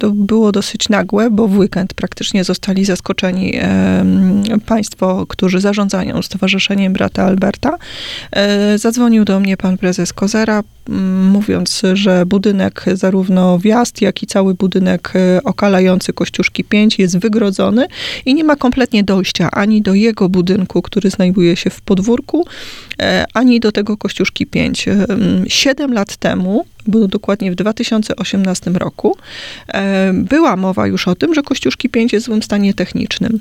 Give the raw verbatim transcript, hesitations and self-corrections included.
to było dosyć nagłe, bo w weekend praktycznie zostali zaskoczeni państwo, którzy zarządzają Stowarzyszeniem Brata Alberta. Zadzwonił do mnie pan prezes Kozera, mówiąc, że budynek, zarówno wjazd, jak i cały budynek okalający Kościuszki pięć jest wygrodzony i nie ma kompletnie dojścia ani do jego budynku, który znajduje się w podwórku, ani do tego Kościuszki pięć. Siedem lat temu, bo dokładnie w dwa tysiące osiemnastym roku, była mowa już o tym, że Kościuszki pięć jest w złym stanie technicznym.